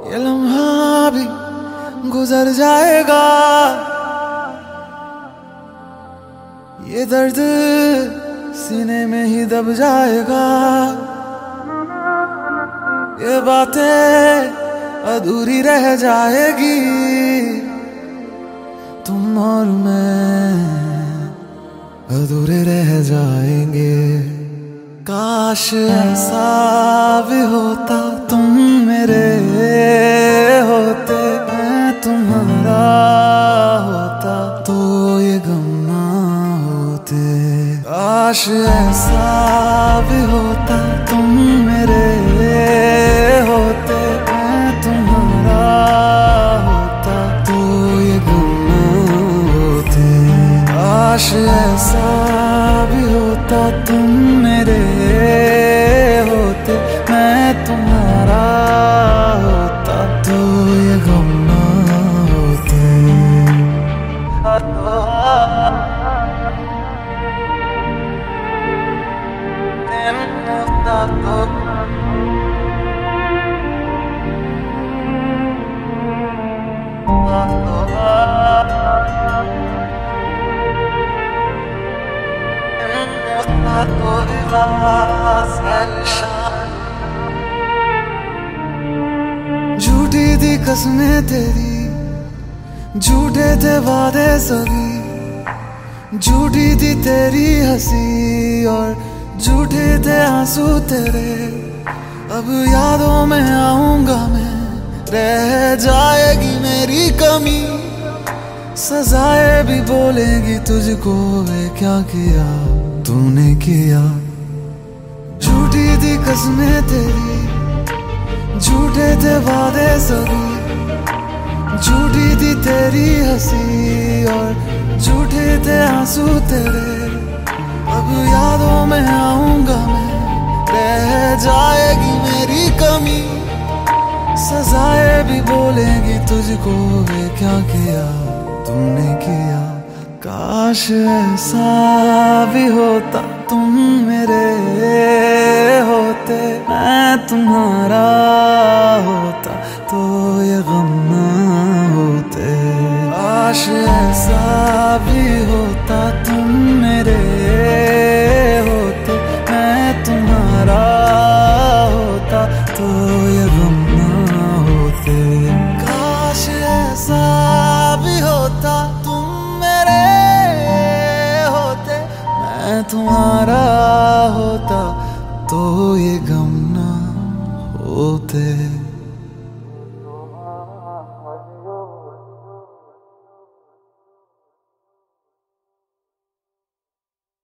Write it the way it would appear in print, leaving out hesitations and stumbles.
ये लम्हा भी गुजर जाएगा, ये दर्द सीने में ही दब जाएगा। ये बातें अधूरी रह जाएगी, तुम और मैं अधूरे रह जाएंगे। काश ऐसा भी होता, तुम मेरे होते, मैं तुम्हारा होता, तो ये गम ना होते। काश ऐसा भी होता, तुम मेरे होते, मैं तुम्हारा होता, तो ये गम ना होते। काश ऐसा भी होता, तुम मेरे होते, मैं तुम्हारा होता, तो ये गम ना होते। झूठी थी कसमें तेरी, झूठे थे वादे सभी, झूठी थी तेरी हंसी और झूठे थे आंसू तेरे। अब यादों में आऊंगा मैं, रह जाएगी मेरी कमी, सजाएं भी बोलेगी तुझको, वे क्या किया तूने किया। झूठी थी कसमें तेरी, झूठे थे वादे सभी, झूठी थी तेरी हंसी और झूठे थे आंसू तेरे। अब यादों में आऊंगा मैं, रह जाएगी मेरी कमी, सजाएं भी बोलेगी तुझको, वे क्या किया तूने किया। काश ऐसा भी होता, तुम मेरे होते, मैं तुम्हारा होता, तो ये गम ना होते। काश ऐसा भी होता, तुम मेरे होते, मैं तुम्हारा होता, तो ये गम ना होते। काश ऐसा भी होता, तुम मेरे होते, मैं तुम्हारा होता, तो ये गम ना होते।